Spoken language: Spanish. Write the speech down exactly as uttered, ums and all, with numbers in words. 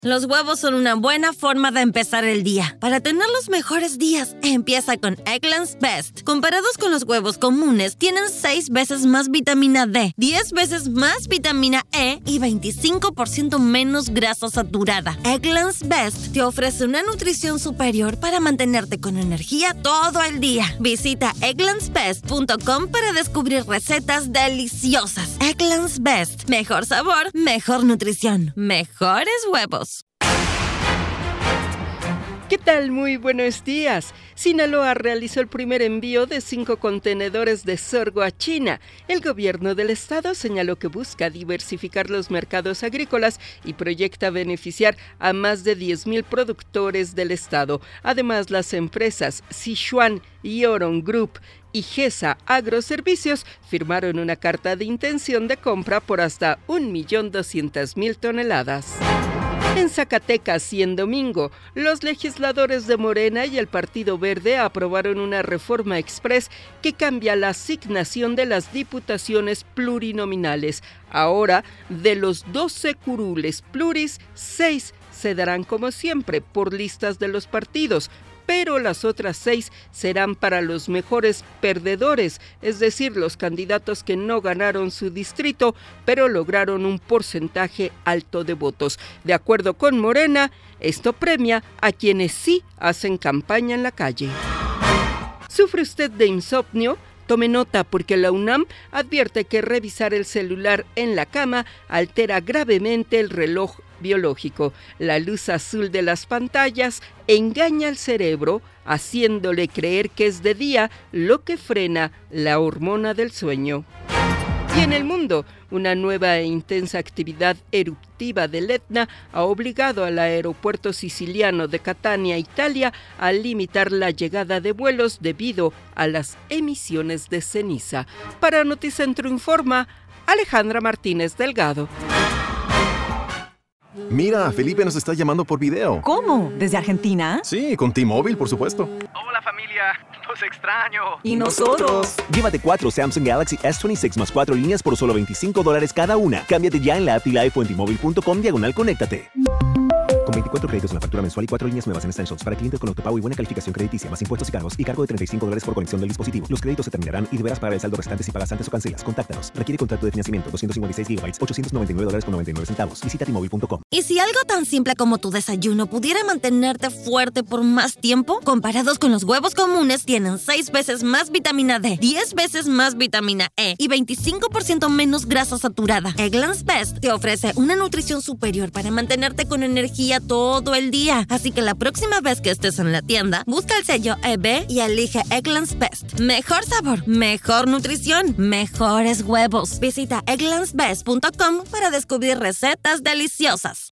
Los huevos son una buena forma de empezar el día. Para tener los mejores días, empieza con Eggland's Best. Comparados con los huevos comunes, tienen seis veces más vitamina D, diez veces más vitamina E y veinticinco por ciento menos grasa saturada. Eggland's Best te ofrece una nutrición superior para mantenerte con energía todo el día. Visita egglands best punto com para descubrir recetas deliciosas. Eggland's Best. Mejor sabor, mejor nutrición, mejores huevos. ¿Qué tal? Muy buenos días. Sinaloa realizó el primer envío de cinco contenedores de sorgo a China. El gobierno del estado señaló que busca diversificar los mercados agrícolas y proyecta beneficiar a más de diez mil productores del estado. Además, las empresas Sichuan y Oron Group y GESA Agroservicios firmaron una carta de intención de compra por hasta un millón doscientas mil toneladas. En Zacatecas y en domingo, los legisladores de Morena y el Partido Verde aprobaron una reforma express que cambia la asignación de las diputaciones plurinominales. Ahora, de los doce curules pluris, seis se darán como siempre por listas de los partidos, pero las otras seis serán para los mejores perdedores, es decir, los candidatos que no ganaron su distrito, pero lograron un porcentaje alto de votos. De acuerdo con Morena, esto premia a quienes sí hacen campaña en la calle. ¿Sufre usted de insomnio? Tome nota porque la UNAM advierte que revisar el celular en la cama altera gravemente el reloj biológico. La luz azul de las pantallas engaña al cerebro, haciéndole creer que es de día, lo que frena la hormona del sueño. Y en el mundo, una nueva e intensa actividad eruptiva del Etna ha obligado al aeropuerto siciliano de Catania, Italia, a limitar la llegada de vuelos debido a las emisiones de ceniza. Para Noticentro Informa, Alejandra Martínez Delgado. Mira, Felipe nos está llamando por video. ¿Cómo? ¿Desde Argentina? Sí, con T-Mobile, por supuesto. Hola familia, los extraño. ¿Y nosotros? Llévate cuatro Samsung Galaxy S veintiséis más cuatro líneas por solo veinticinco dólares cada una. Cámbiate ya en la app T-Life o en T-Mobile punto com diagonal conéctate. Con veinticuatro créditos en la factura mensual y cuatro líneas nuevas en Essentials para clientes con autopago y buena calificación crediticia, más impuestos y cargos y cargo de treinta y cinco dólares por conexión del dispositivo. Los créditos se terminarán y deberás pagar el saldo restante si pagas antes o cancelas. Contáctanos. Requiere contrato de financiamiento. doscientos cincuenta y seis gigabytes, ochocientos noventa y nueve dólares con noventa y nueve centavos. Visita T Mobile punto com. ¿Y si algo tan simple como tu desayuno pudiera mantenerte fuerte por más tiempo? Comparados con los huevos comunes, tienen seis veces más vitamina D, diez veces más vitamina E y veinticinco por ciento menos grasa saturada. Eggland's Best te ofrece una nutrición superior para mantenerte con energía todo el día. Así que la próxima vez que estés en la tienda, busca el sello E B y elige Eggland's Best. Mejor sabor, mejor nutrición, mejores huevos. Visita egglands best punto com para descubrir recetas deliciosas.